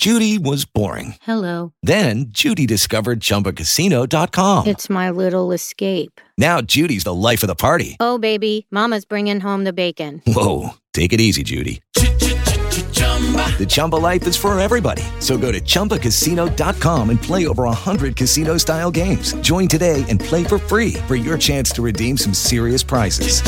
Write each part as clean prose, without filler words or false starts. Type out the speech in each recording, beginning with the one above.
Judy was boring. Hello. Then Judy discovered ChumbaCasino.com. It's my little escape. Now Judy's the life of the party. Oh, baby, mama's bringing home the bacon. Whoa, take it easy, Judy. The Chumba life is for everybody. So go to ChumbaCasino.com and play over 100 casino-style games. Join today and play for free for your chance to redeem some serious prizes.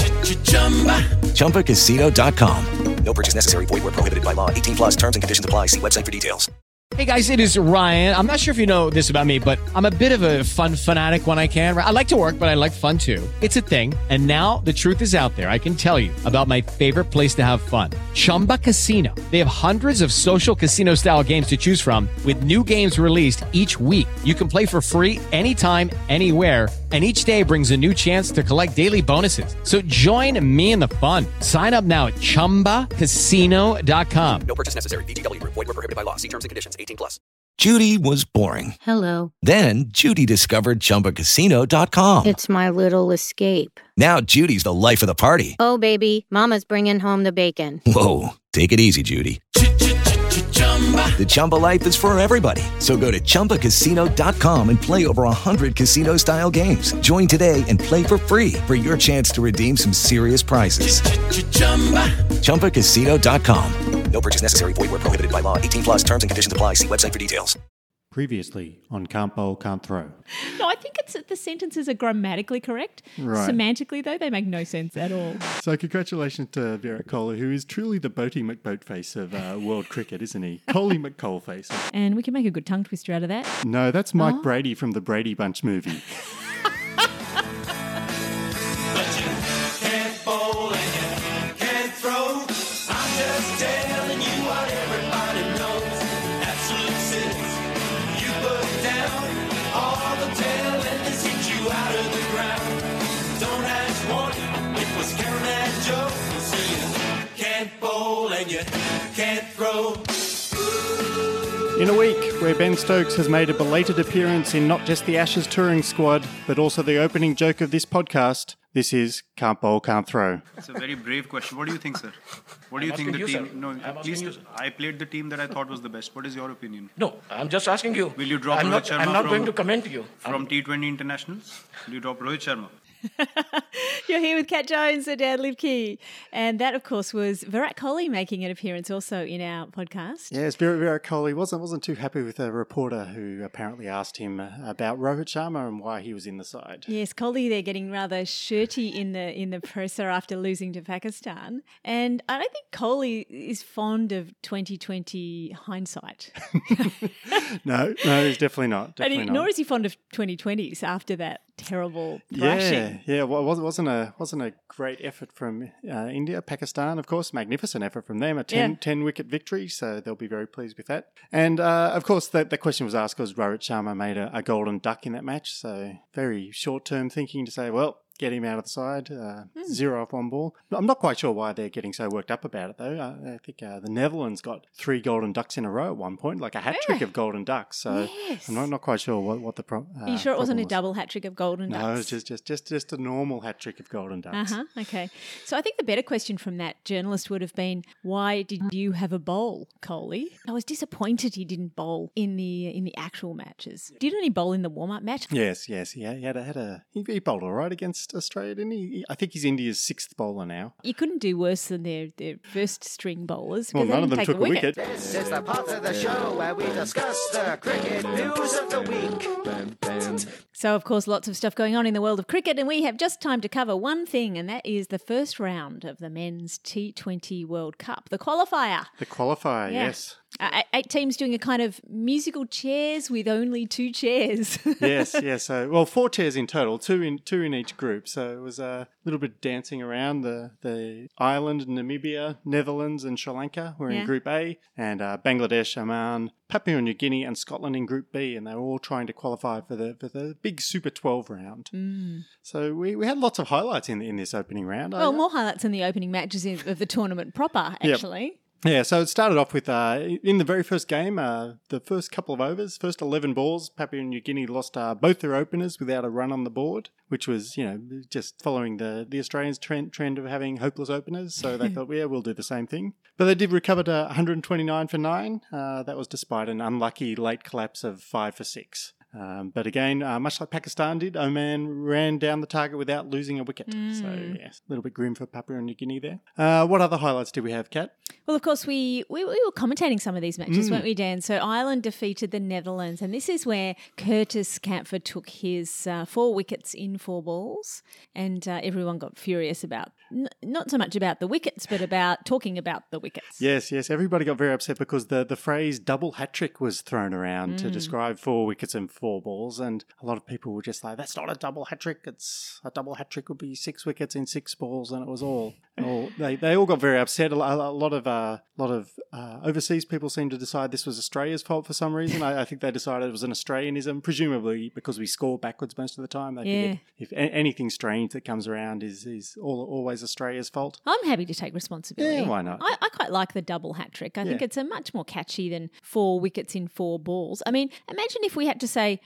ChumbaCasino.com. No purchase necessary. Void where prohibited by law. 18 plus terms and conditions apply. See website for details. Hey guys, it is Ryan. I'm not sure if you know this about me, but I'm a bit of a fun fanatic when I can. I like to work, but I like fun too. It's a thing. And now the truth is out there. I can tell you about my favorite place to have fun. Chumba Casino. They have hundreds of social casino style games to choose from with new games released each week. You can play for free anytime, anywhere. And each day brings a new chance to collect daily bonuses. So join me in the fun. Sign up now at ChumbaCasino.com. No purchase necessary. VGW. Void where prohibited by law. See terms and conditions. 18 plus. Judy was boring. Hello. Then Judy discovered ChumbaCasino.com. It's my little escape. Now Judy's the life of the party. Oh, baby, mama's bringing home the bacon. Whoa, take it easy, Judy. The Chumba life is for everybody. So go to ChumbaCasino.com and play over 100 casino-style games. Join today and play for free for your chance to redeem some serious prizes. ChumbaCasino.com. No purchase necessary. Void where prohibited by law. 18 plus terms and conditions apply. See website for details. Previously on Can't Bowl, Can't Throw. No, I think the sentences are grammatically correct. Right. Semantically, though, they make no sense at all. So congratulations to Virat Kohli, who is truly the Boaty McBoatface of world cricket, isn't he? Kohli McCoalface. And we can make a good tongue twister out of that. No, that's Mike Brady from the Brady Bunch movie. In a week where Ben Stokes has made a belated appearance in not just the Ashes touring squad, but also the opening joke of this podcast, this is Can't Bowl, Can't Throw. It's a very brave question. What do you think, sir? What do you think the team... No, at least I played the team that I thought was the best. What is your opinion? No, I'm just asking you. Will you drop Rohit Sharma I'm not going to comment to you. From T20 internationals? Will you drop Rohit Sharma? You're here with Kat Jones and Dan Lipke. And that, of course, was Virat Kohli making an appearance also in our podcast. Yes, Virat Kohli wasn't too happy with a reporter who apparently asked him about Rohit Sharma and why he was in the side. Yes, Kohli, they're getting rather shirty in the presser after losing to Pakistan. And I don't think Kohli is fond of 2020 hindsight. No, he's definitely not. Nor is he fond of 2020s after that terrible thrashing. Yeah. Well, it wasn't a great effort from India. Pakistan, of course, magnificent effort from them. A 10 wicket victory, so they'll be very pleased with that. And of course, the question was asked because Rohit Sharma made a golden duck in that match. So very short term thinking to say, well, get him out of the side, 0 off one ball. I'm not quite sure why they're getting so worked up about it, though. I think the Netherlands got 3 golden ducks in a row at one point, like a hat-trick of golden ducks. So yes. I'm not quite sure what the problem Are you sure it wasn't a double hat-trick of golden ducks? No, it's just a normal hat-trick of golden ducks. Okay. So I think the better question from that journalist would have been, why did you have a bowl, Kohli? I was disappointed he didn't bowl in the actual matches. Didn't he bowl in the warm-up match? Yes. He bowled all right against Australia, didn't he? I think he's India's 6th bowler now. You couldn't do worse than their first string bowlers. Well, none of them took a wicket. This is the part of the show where we discuss the cricket news of the week. So, of course, lots of stuff going on in the world of cricket, and we have just time to cover one thing, and that is the first round of the Men's T20 World Cup, the qualifier. The qualifier, yes. 8 teams doing a kind of musical chairs with only 2 chairs. Yes. So, 4 chairs in total, two in each group. So it was a little bit dancing around. The Ireland, Namibia, Netherlands and Sri Lanka were in Group A, and Bangladesh, Oman, Papua New Guinea and Scotland in Group B, and they were all trying to qualify for the big Super 12 round. So we had lots of highlights in this opening round. Well, more highlights in the opening matches of the tournament proper, actually. Yep. Yeah, so it started off with, in the very first game, the first couple of overs, first 11 balls, Papua New Guinea lost both their openers without a run on the board, which was, just following the Australians' trend of having hopeless openers. So they thought, yeah, we'll do the same thing. But they did recover to 129 for 9. That was despite an unlucky late collapse of 5 for 6. But again, much like Pakistan did, Oman ran down the target without losing a wicket. So, yes, a little bit grim for Papua New Guinea there. What other highlights did we have, Kat? Well, of course, we were commentating some of these matches, weren't we, Dan? So Ireland defeated the Netherlands, and this is where Curtis Campher took his 4 wickets in 4 balls, and everyone got furious about, not so much about the wickets, but about talking about the wickets. Yes, everybody got very upset because the phrase double hat-trick was thrown around to describe 4 wickets and 4 balls, and a lot of people were just like, that's not a double hat-trick, it's a double hat-trick would be 6 wickets in 6 balls, and it was all they all got very upset. A lot of overseas people seemed to decide this was Australia's fault for some reason. I think they decided it was an Australianism, presumably because we score backwards most of the time. They figured if anything strange that comes around is always Australia's fault. I'm happy to take responsibility. Yeah, why not? I quite like the double hat-trick. I think it's a much more catchy than 4 wickets in 4 balls. I mean, imagine if we had to say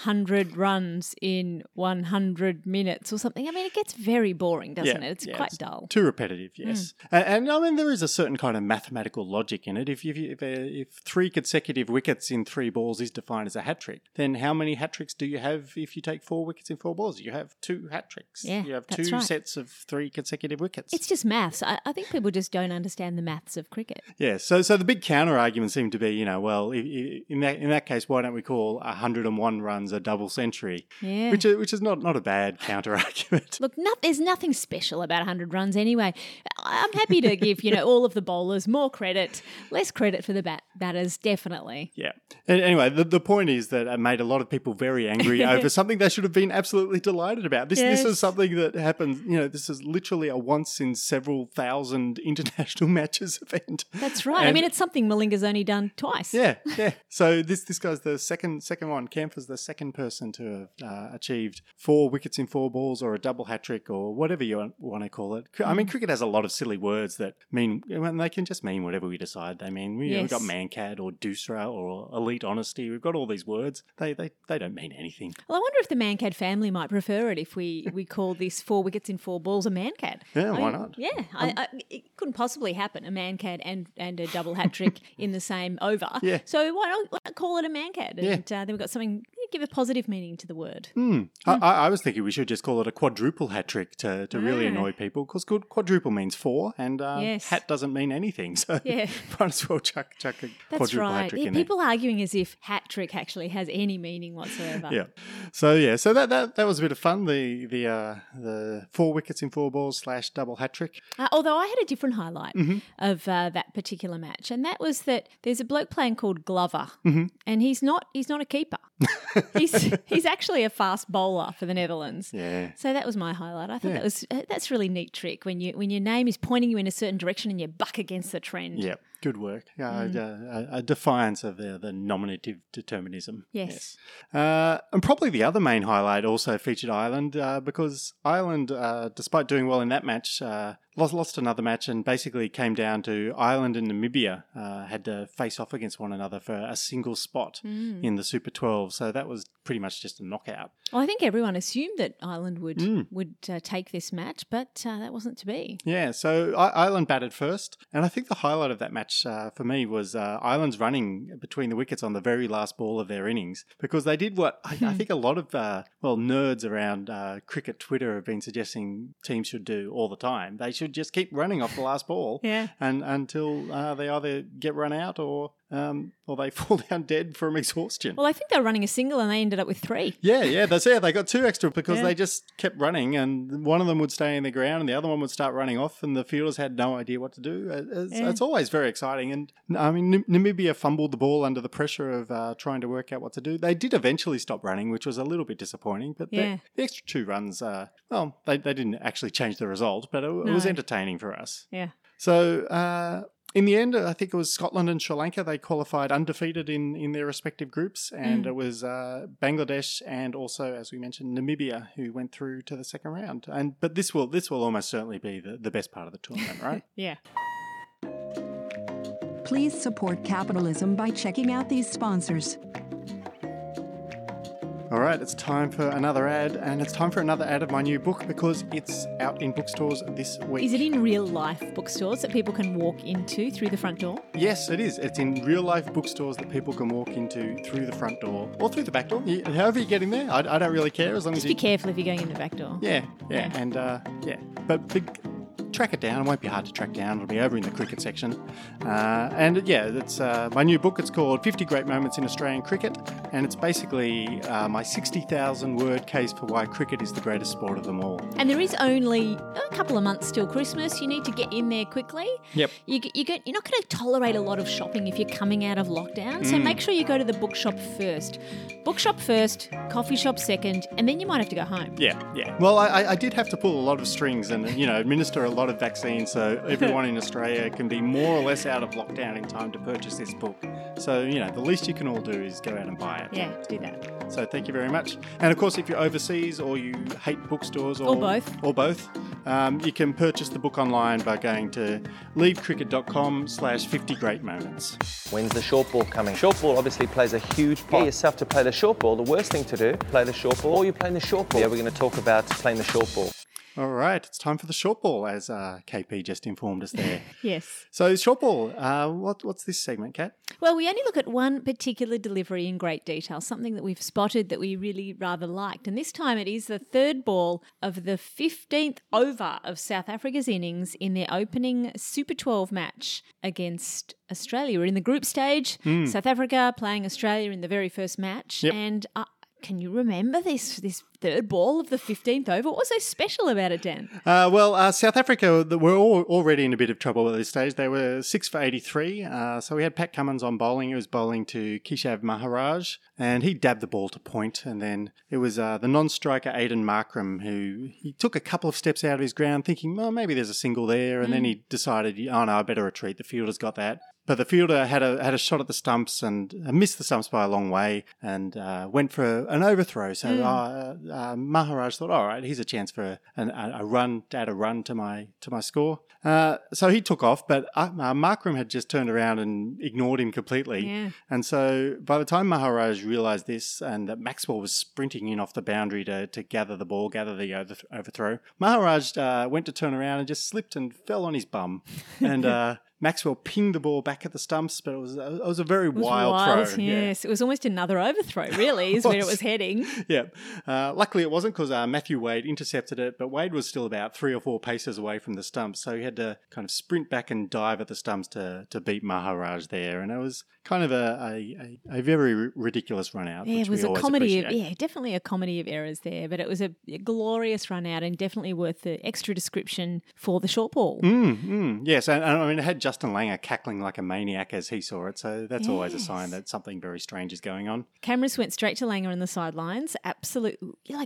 100 runs in 100 minutes or something. I mean, it gets very boring, doesn't it? It's quite dull. Too repetitive, yes. And I mean, there is a certain kind of mathematical logic in it. If 3 consecutive wickets in 3 balls is defined as a hat-trick, then how many hat-tricks do you have if you take 4 wickets in 4 balls? You have 2 hat-tricks. Yeah, you have that's 2 right. sets of 3 consecutive wickets. It's just maths. I think people just don't understand the maths of cricket. Yeah, so the big counter argument seemed to be, well, in that case, why don't we call 101 runs a double century? Yeah. Which is not a bad counter argument. Look, there's nothing special about 100 runs anyway. I'm happy to give, all of the bowlers more credit, less credit for the batters, definitely. Yeah. Anyway, the point is that it made a lot of people very angry over something they should have been absolutely delighted about. This is something that happens, this is literally a once in several thousand international matches event. That's right. I mean, it's something Malinga's only done twice. Yeah. So this guy's the second one. Campher's the second person to have achieved 4 wickets in 4 balls or a double hat-trick or whatever you want to call it. I mean, cricket has a lot of silly words that mean, they can just mean whatever we decide they mean. We've got mankad or doosra or elite honesty. We've got all these words. They don't mean anything. Well, I wonder if the mankad family might prefer it if we call this 4 wickets in 4 balls a mankad. Yeah, why not? Yeah, it couldn't possibly happen, a mankad and a double hat-trick in the same over. Yeah. So why not call it a mankad? And then we've got something, give a positive meaning to the word. I was thinking we should just call it a quadruple hat-trick to really annoy people, because quadruple means 4 and hat doesn't mean anything. So might as well chuck a quadruple hat-trick in there. People arguing as if hat-trick actually has any meaning whatsoever. Yeah. So that was a bit of fun. The 4 wickets in 4 balls / double hat-trick. Although I had a different highlight of that particular match, and that was that there's a bloke playing called Glover, and he's not a keeper. he's actually a fast bowler for the Netherlands. Yeah. So that was my highlight. I thought that's a really neat trick when your name is pointing you in a certain direction and you buck against the trend. Yeah. Good work. A defiance of the nominative determinism. Yes. And probably the other main highlight also featured Ireland because Ireland, despite doing well in that match, lost another match and basically came down to Ireland and Namibia had to face off against one another for a single spot in the Super 12. So that was pretty much just a knockout. Well, I think everyone assumed that Ireland would take this match, but that wasn't to be. Yeah, so Ireland batted first, and I think the highlight of that match for me was Ireland's running between the wickets on the very last ball of their innings, because they did what I think a lot of nerds around cricket Twitter have been suggesting teams should do all the time. They should just keep running off the last ball and until they either get run out or they fall down dead from exhaustion. Well, I think they were running a single and they ended up with 3. Yeah, that's it. They got 2 extra because they just kept running, and one of them would stay in the ground and the other one would start running off, and the fielders had no idea what to do. It's always very exciting. And I mean, Namibia fumbled the ball under the pressure of trying to work out what to do. They did eventually stop running, which was a little bit disappointing, but the extra 2 runs, they didn't actually change the result, but it was entertaining for us. Yeah. So, in the end, I think it was Scotland and Sri Lanka. They qualified undefeated in their respective groups, and it was Bangladesh and also, as we mentioned, Namibia who went through to the second round. But this will almost certainly be the best part of the tournament, right? Yeah. Please support capitalism by checking out these sponsors. All right, it's time for another ad, and it's time for another ad of my new book because it's out in bookstores this week. Is it in real life bookstores that people can walk into through the front door? Yes, it is. It's in real life bookstores that people can walk into through the front door or through the back door. However you get in there, I don't really care as long as Just be careful if you're going in the back door. Yeah, and track it down. It won't be hard to track down. It'll be over in the cricket section. It's my new book. It's called 50 Great Moments in Australian Cricket, and it's basically my 60,000 word case for why cricket is the greatest sport of them all. And there is only a couple of months till Christmas. You need to get in there quickly. Yep. You're not going to tolerate a lot of shopping if you're coming out of lockdown, so make sure you go to the bookshop first. Bookshop first, coffee shop second, and then you might have to go home. Yeah. Well, I did have to pull a lot of strings and, administer a lot of vaccines so everyone in Australia can be more or less out of lockdown in time to purchase this book. So, the least you can all do is go out and buy it. Yeah, do that. So thank you very much. And of course, if you're overseas or you hate bookstores or both, you can purchase the book online by going to leavecricket.com/50 great moments. When's the short ball coming? Short ball obviously plays a huge part. Get yourself to play the short ball. The worst thing to do, play the short ball, or you're playing the short ball. Yeah, we're going to talk about playing the short ball. All right, it's time for the short ball, as KP just informed us there. Yes. So short ball, what's this segment, Kat? Well, we only look at one particular delivery in great detail, something that we've spotted that we really rather liked. And this time it is the third ball of the 15th over of South Africa's innings in their opening Super 12 match against Australia. We're in the group stage, South Africa playing Australia in the very first match. Yep. And can you remember this third ball of the 15th over? What was so special about it, Dan? South Africa were already in a bit of trouble at this stage. They were 6 for 83. So we had Pat Cummins on bowling. He was bowling to Keshav Maharaj, and he dabbed the ball to point. And then it was the non-striker Aiden Markram who he took a couple of steps out of his ground thinking, well, maybe there's a single there. And then he decided, oh no, I better retreat. The fielder's got that. But the fielder had a shot at the stumps and missed the stumps by a long way and went for an overthrow. So Maharaj thought, all right, here's a chance for a run to add a run to my score. So he took off, but Markram had just turned around and ignored him completely. Yeah. And so by the time Maharaj realised this and that Maxwell was sprinting in off the boundary to gather the ball, gather the overthrow, Maharaj went to turn around and just slipped and fell on his bum. And Maxwell pinged the ball back at the stumps, but it was a very wild throw. Yes, it was almost another overthrow, really, is where it was heading. Yeah. Luckily it wasn't because Matthew Wade intercepted it, but Wade was still about 3 or 4 paces away from the stumps, so he had to kind of sprint back and dive at the stumps to beat Maharaj there, and it was kind of a very ridiculous run out. Yeah, which it was we a always comedy appreciate. definitely a comedy of errors there, but it was a glorious run out and definitely worth the extra description for the short ball. Yes, and I mean, it had Justin Langer cackling like a maniac as he saw it, so that's always a sign that something very strange is going on. Cameras went straight to Langer on the sidelines. Absolute,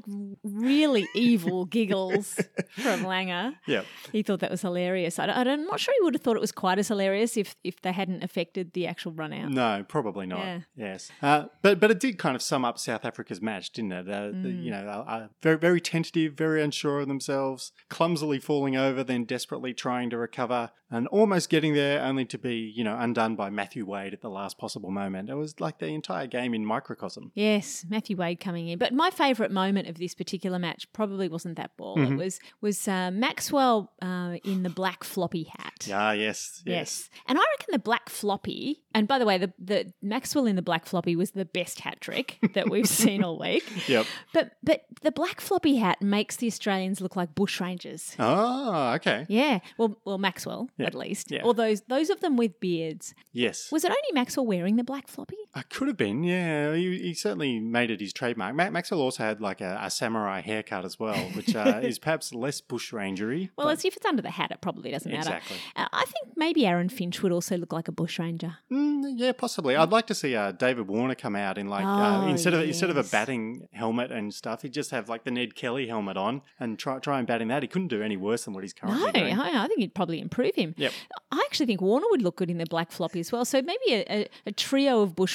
really evil giggles from Langer. Yeah. He thought that was hilarious. I'm not sure he would have thought it was quite as hilarious if they hadn't affected the actual run out. No, probably not. Yeah. Yes. But it did kind of sum up South Africa's match, didn't it? Very, very tentative, very unsure of themselves, clumsily falling over, then desperately trying to recover and almost getting there only to be, undone by Matthew Wade at the last possible moment. It was like the entire game in microcosm. Yes, Matthew Wade coming in. But my favourite moment of this particular match probably wasn't that ball. Mm-hmm. It was Maxwell in the black floppy hat. Ah, yes. And I reckon the black floppy, and by the way, the Maxwell in the black floppy was the best hat trick that we've seen all week. Yep. But the black floppy hat makes the Australians look like bushrangers. Oh, okay. Yeah. Well, Maxwell, at least. Yeah. Or those of them with beards. Yes. Was it only Maxwell wearing the black floppy? It could have been, yeah. He certainly made it his trademark. Maxwell also had like a samurai haircut as well, which is perhaps less bushrangery. Well, if it's under the hat, it probably doesn't matter. Exactly. I think maybe Aaron Finch would also look like a bushranger. Yeah, possibly. I'd like to see David Warner come out in instead of a batting helmet and stuff, he'd just have like the Ned Kelly helmet on and try and bat him that. He couldn't do any worse than what he's currently doing. I think he'd probably improve him. Yep. I actually think Warner would look good in the black floppy as well. So maybe a trio of bushrangers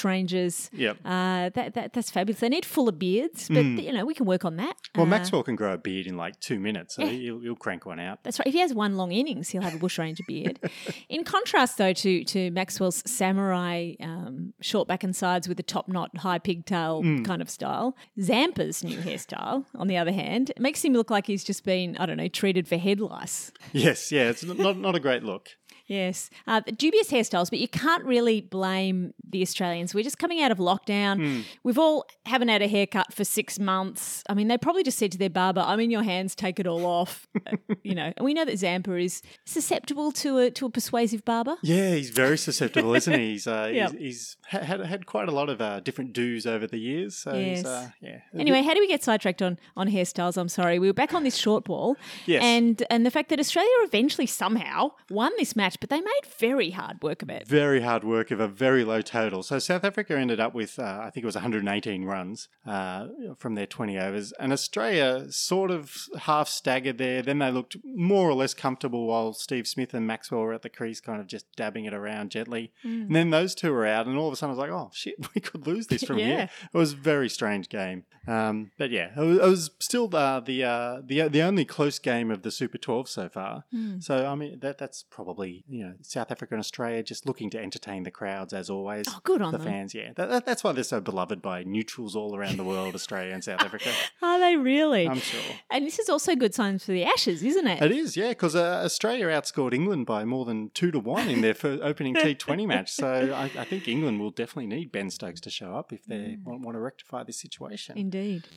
bushrangers. Yep. That's fabulous. They need fuller beards, but we can work on that. Well, Maxwell can grow a beard in like 2 minutes, so he'll crank one out. That's right. If he has one long innings, he'll have a bushranger beard. In contrast, though, to Maxwell's samurai short back and sides with the top knot, high pigtail kind of style, Zampa's new hairstyle, on the other hand, it makes him look like he's just been, I don't know, treated for head lice. Yes, it's not a great look. Yes. Dubious hairstyles, but you can't really blame the Australians. We're just coming out of lockdown. We've all haven't had a haircut for 6 months. I mean, they probably just said to their barber, I'm in your hands, take it all off. And we know that Zampa is susceptible to a persuasive barber. Yeah, he's very susceptible, isn't he? He's had quite a lot of different do's over the years. So yes. he's, Anyway, how do we get sidetracked on hairstyles? I'm sorry. We were back on this short ball. Yes. And the fact that Australia eventually somehow won this match, but they made very hard work of it. Very hard work of a very low total. So South Africa ended up with, I think it was 118 runs from their 20 overs. And Australia sort of half staggered there. Then they looked more or less comfortable while Steve Smith and Maxwell were at the crease kind of just dabbing it around gently. And then those two were out and all of a sudden I was like, oh, shit, we could lose this from here. It was a very strange game. But yeah, it was still the only close game of the Super 12 so far. So, I mean, that's probably... South Africa and Australia just looking to entertain the crowds as always. Oh, good on the them. fans. Yeah, that's why they're so beloved by neutrals all around the world, Australia and South Africa. Are they really? I'm sure. And this is also good signs for the Ashes, isn't it? It is, yeah, because Australia outscored England by more than 2-1 in their opening T20 match. So I think England will definitely need Ben Stokes to show up if they want to rectify this situation. Indeed.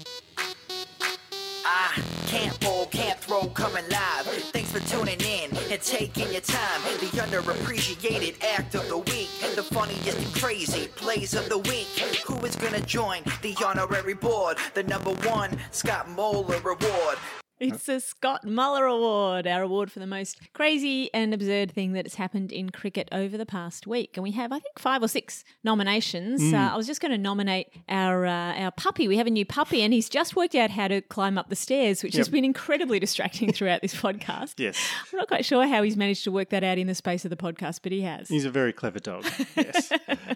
Can't bowl, can't throw, coming live. Thanks for tuning in and taking your time. The underappreciated act of the week, the funniest and crazy plays of the week. Who is gonna join the honorary board? The #1 Scott Moeller Award. It's the Scott Muller Award, our award for the most crazy and absurd thing that has happened in cricket over the past week. And we have, I think, 5 or 6 nominations. I was just going to nominate our puppy. We have a new puppy and he's just worked out how to climb up the stairs, which has been incredibly distracting throughout this podcast. Yes. I'm not quite sure how he's managed to work that out in the space of the podcast, but he has. He's a very clever dog, yes.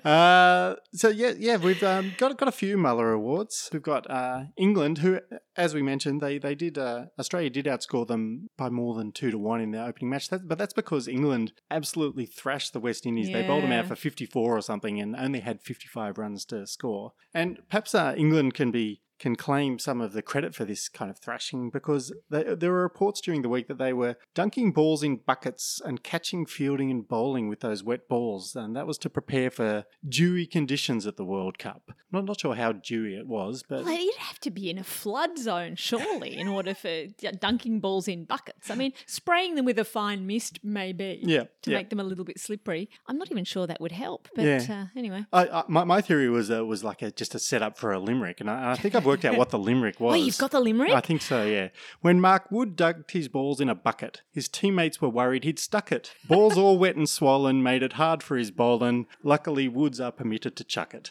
We've got a few Muller Awards. We've got England, who, as we mentioned, they did... Australia did outscore them by more than 2-1 in their opening match, but that's because England absolutely thrashed the West Indies. Yeah. They bowled them out for 54 or something and only had 55 runs to score. And perhaps England can claim some of the credit for this kind of thrashing because there were reports during the week that they were dunking balls in buckets and catching, fielding and bowling with those wet balls, and that was to prepare for dewy conditions at the World Cup. I'm not sure how dewy it was, but... Well, you'd have to be in a flood zone, surely, in order for dunking balls in buckets. I mean, spraying them with a fine mist, maybe, to make them a little bit slippery. I'm not even sure that would help, but anyway. My theory was like just a setup for a limerick, and I think I've worked out what the limerick was. Oh, you've got the limerick? I think so, yeah. When Mark Wood dunked his balls in a bucket, his teammates were worried he'd stuck it. Balls all wet and swollen made it hard for his bowling. Luckily, Woods are permitted to chuck it.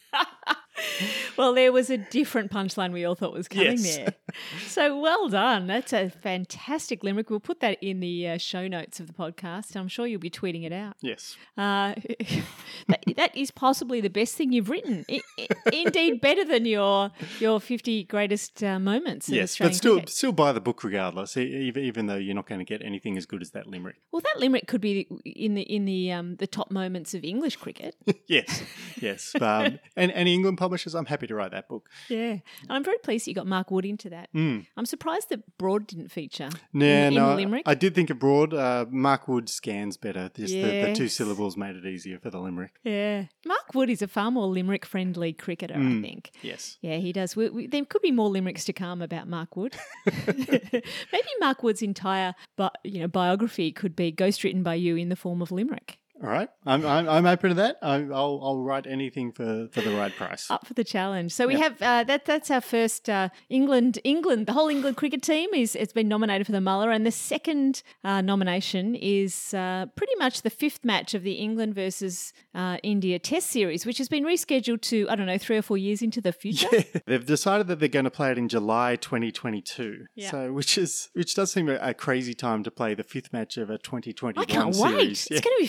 Well, there was a different punchline we all thought was coming there. So well done. That's a fantastic limerick. We'll put that in the show notes of the podcast. I'm sure you'll be tweeting it out. Yes. That is possibly the best thing you've written. Indeed, better than your 50 greatest moments. Yes, but still buy the book regardless, even though you're not going to get anything as good as that limerick. Well, that limerick could be in the top moments of English cricket. Yes. And any England publishers, I'm happy to write that book. Yeah. And I'm very pleased that you got Mark Wood into that. I'm surprised that Broad didn't feature in the limerick. I did think of Broad. Mark Wood scans better. Just the 2 syllables made it easier for the limerick. Yeah. Mark Wood is a far more limerick-friendly cricketer, I think. Yes. Yeah, he does. There could be more limericks to come about Mark Wood. Maybe Mark Wood's entire biography could be ghostwritten by you in the form of limerick. All right, I'm open to that. I'll write anything for the right price. Up for the challenge. So we have that's our first England. The whole England cricket team it's been nominated for the Muller, and the second nomination is pretty much the 5th match of the England versus India Test series, which has been rescheduled to 3 or 4 years into the future. Yeah. They've decided that they're going to play it in July 2022. Yeah. So which does seem a crazy time to play the 5th match of a 2021 I can't series. wait. It's going to be fantastic.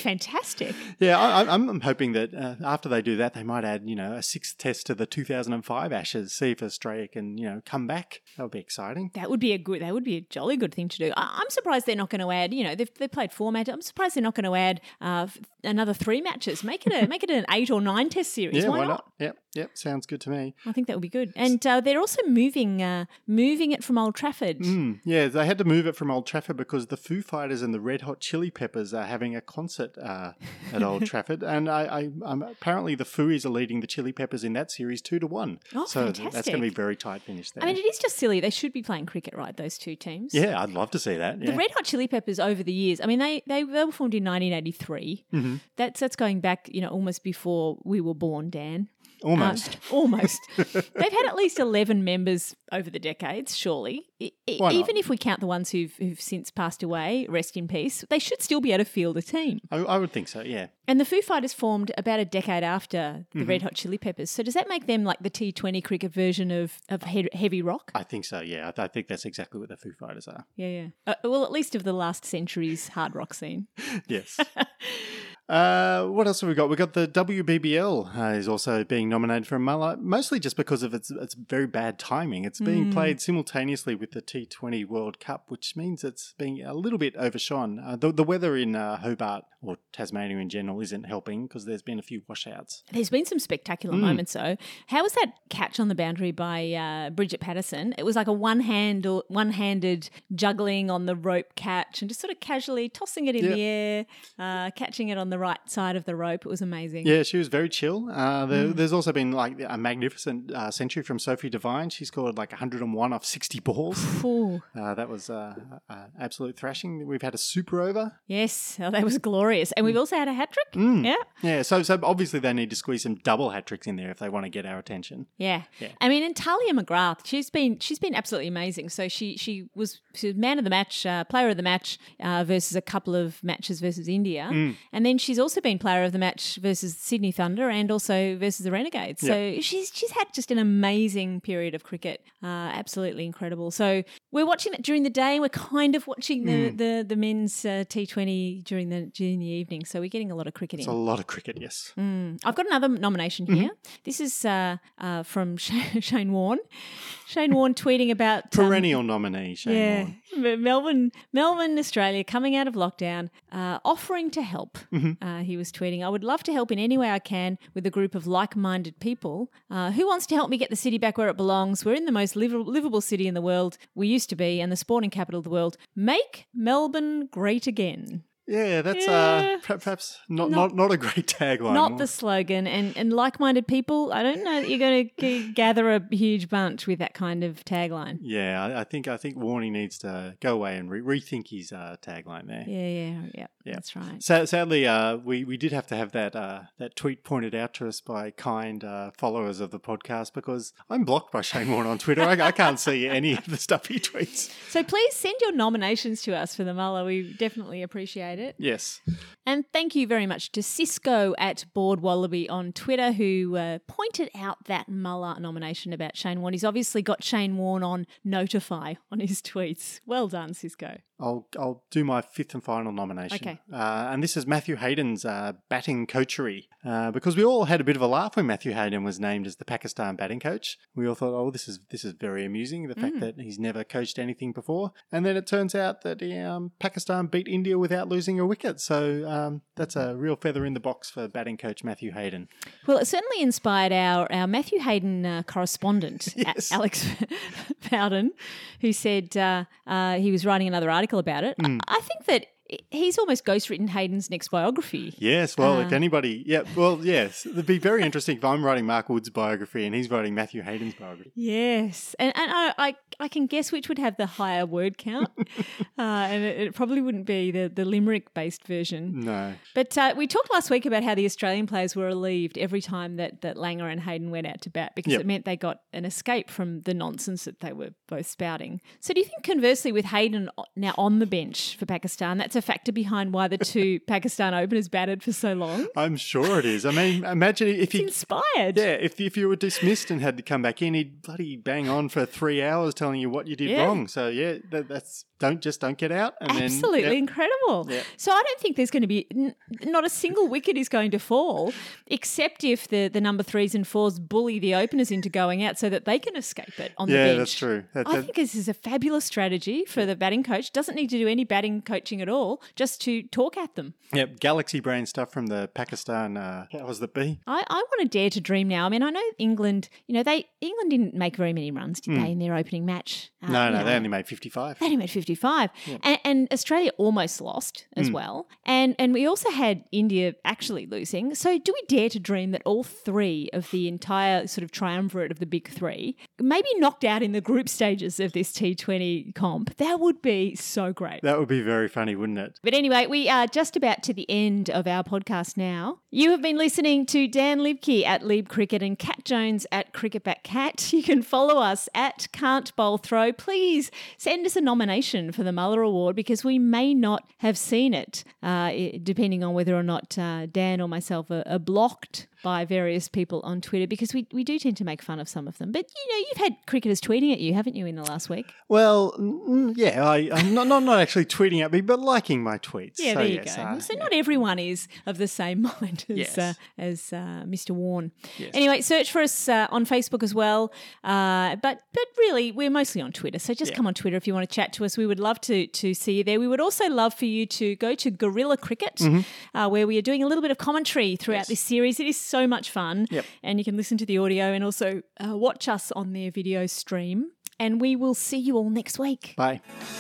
fantastic. Yeah, I'm hoping that after they do that, they might add, a sixth test to the 2005 Ashes, see if Australia can, come back. That would be exciting. That would be a jolly good thing to do. I'm surprised they're not going to add, they've played 4 matches. I'm surprised they're not going to add another 3 matches. Make it an 8 or 9 test series. Yeah, why not? Yep, sounds good to me. I think that would be good. And they're also moving it from Old Trafford. Yeah, they had to move it from Old Trafford because the Foo Fighters and the Red Hot Chili Peppers are having a concert at Old Trafford. And I'm apparently the Fooies are leading the Chili Peppers in that series 2-1. Oh, so fantastic. That's going to be very tight finish there. I mean, it is just silly. They should be playing cricket, right, those two teams? Yeah, I'd love to see that. Yeah. The Red Hot Chili Peppers over the years, I mean, they were formed in 1983. Mm-hmm. That's going back, almost before we were born, Dan. Almost. Almost. They've had at least 11 members over the decades, surely. Even if we count the ones who've since passed away, rest in peace, they should still be able to field a team. I would think so, yeah. And the Foo Fighters formed about a decade after the Red Hot Chili Peppers. So does that make them like the T20 cricket version of heavy rock? I think so, yeah. I think that's exactly what the Foo Fighters are. Yeah. Well, at least of the last century's hard rock scene. Yes. What else have we got? We've got the WBBL is also being nominated for a Mullah, mostly just because of its very bad timing. It's being played simultaneously with the T20 World Cup, which means it's being a little bit overshone. The weather in Hobart or Tasmania in general isn't helping because there's been a few washouts. There's been some spectacular moments, though. How was that catch on the boundary by Bridget Patterson? It was like a one-handed juggling on the rope catch and just sort of casually tossing it in the air, catching it on the right side of the rope. It was amazing. Yeah, she was very chill. There's also been like a magnificent century from Sophie Devine. She scored like 101 off 60 balls. That was absolute thrashing. We've had a super over. Yes, that was glorious. And we've also had a hat-trick. Yeah, so obviously they need to squeeze some double hat-tricks in there if they want to get our attention. Yeah. I mean, and Talia McGrath, she's been absolutely amazing. So she was man of the match, player of the match versus a couple of matches versus India. And then she's also been player of the match versus Sydney Thunder and also versus the Renegades. So she's had just an amazing period of cricket. Absolutely incredible. So we're watching it during the day. We're kind of watching the men's T20 during the evening. So we're getting a lot of cricket in. It's a lot of cricket, yes. I've got another nomination here. This is from Shane Warne. Shane Warne tweeting about... Perennial nominee, Shane Warne. Melbourne, Australia, coming out of lockdown, offering to help. He was tweeting, I would love to help in any way I can with a group of like-minded people. Who wants to help me get the city back where it belongs? We're in the most livable city in the world. We used to be, and the sporting capital of the world. Make Melbourne great again. Yeah, that's perhaps not a great tagline. Not the slogan. And like-minded people, I don't know that you're going to gather a huge bunch with that kind of tagline. Yeah, I think Warning needs to go away and rethink his tagline there. Yeah, that's right. Sadly, we did have to have that tweet pointed out to us by kind followers of the podcast because I'm blocked by Shane Warne on Twitter. I can't see any of the stuff he tweets. So please send your nominations to us for the Mullah. We definitely appreciate it. Yes. And thank you very much to Cisco at Board Wallaby on Twitter who pointed out that Mullah nomination about Shane Warne. He's obviously got Shane Warne on Notify on his tweets. Well done, Cisco. I'll do my fifth and final nomination. Okay. And this is Matthew Hayden's batting coachery. Because we all had a bit of a laugh when Matthew Hayden was named as the Pakistan batting coach. We all thought, this is very amusing, the fact that he's never coached anything before. And then it turns out that Pakistan beat India without losing a wicket. So that's a real feather in the box for batting coach Matthew Hayden. Well, it certainly inspired our Matthew Hayden correspondent, yes. Alex Bowden, who said he was writing another article about it. I think that he's almost ghostwritten Hayden's next biography. Yes, well, if anybody... yes. It'd be very interesting if I'm writing Mark Wood's biography and he's writing Matthew Hayden's biography. Yes. And I can guess which would have the higher word count. And it probably wouldn't be the Limerick-based version. No. But we talked last week about how the Australian players were relieved every time that Langer and Hayden went out to bat because it meant they got an escape from the nonsense that they were both spouting. So do you think conversely with Hayden now on the bench for Pakistan, that's a factor behind why the two Pakistan openers batted for so long? I'm sure it is. I mean, imagine if he inspired. Yeah, if you were dismissed and had to come back in, he'd bloody bang on for 3 hours telling you what you did wrong. So that's don't get out. And Absolutely incredible. Yep. So I don't think there's going to be not a single wicket is going to fall, except if the number 3s and 4s bully the openers into going out so that they can escape it on the bench. Yeah, that's true. I think this is a fabulous strategy for the batting coach. Doesn't need to do any batting coaching at all, just to talk at them. Yep, galaxy brain stuff from the Pakistan powers that be. I want to dare to dream now. I mean, I know England, England didn't make very many runs, did they, in their opening match? No, they only made 55. They only made 55. Yeah. And Australia almost lost as well. And we also had India actually losing. So do we dare to dream that all 3 of the entire sort of triumvirate of the big 3 maybe knocked out in the group stages of this T20 comp? That would be so great. That would be very funny, wouldn't it? But anyway, we are just about to the end of our podcast now. You have been listening to Dan Liebke at Lieb Cricket and Cat Jones at CricketBackCat. You can follow us at Can't Bowl Throw. Please send us a nomination for the Muller Award because we may not have seen it, depending on whether or not Dan or myself are blocked by various people on Twitter, because we do tend to make fun of some of them. But, you've had cricketers tweeting at you, haven't you, in the last week? Well, yeah, I'm not actually tweeting at me, but liking my tweets. Yeah, there you go. So not everyone is of the same mind as Mr. Warne. Yes. Anyway, search for us on Facebook as well. But really, we're mostly on Twitter. So just come on Twitter if you want to chat to us. We would love to see you there. We would also love for you to go to Gorilla Cricket, where we are doing a little bit of commentary throughout this series. It is so much fun. Yep. And you can listen to the audio and also watch us on their video stream. And we will see you all next week. Bye.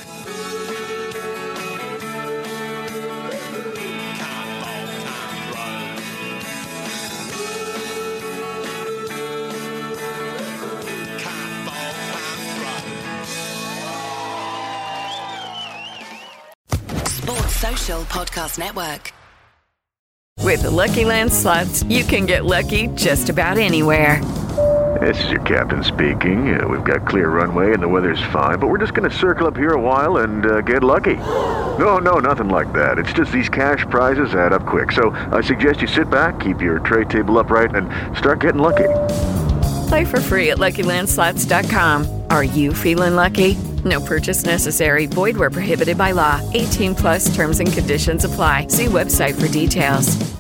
Sports Social Podcast Network. With the Lucky Land Slots, you can get lucky just about anywhere. This is your captain speaking. We've got clear runway and the weather's fine, but we're just going to circle up here a while and get lucky. No, nothing like that. It's just these cash prizes add up quick. So I suggest you sit back, keep your tray table upright, and start getting lucky. Play for free at LuckyLandSlots.com. Are you feeling lucky? No purchase necessary. Void where prohibited by law. 18+ terms and conditions apply. See website for details.